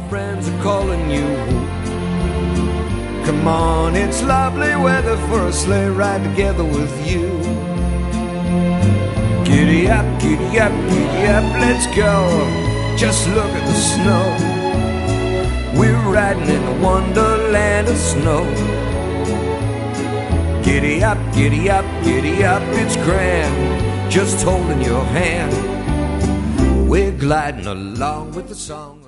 friends are calling you. Come on, it's lovely weather for a sleigh ride together with you. Giddy up, giddy up, giddy up, let's go. Just look at the snow. We're riding in a wonderland of snow. Giddy up, giddy up, giddy up, it's grand. Just holding your hand. We're gliding along with the song.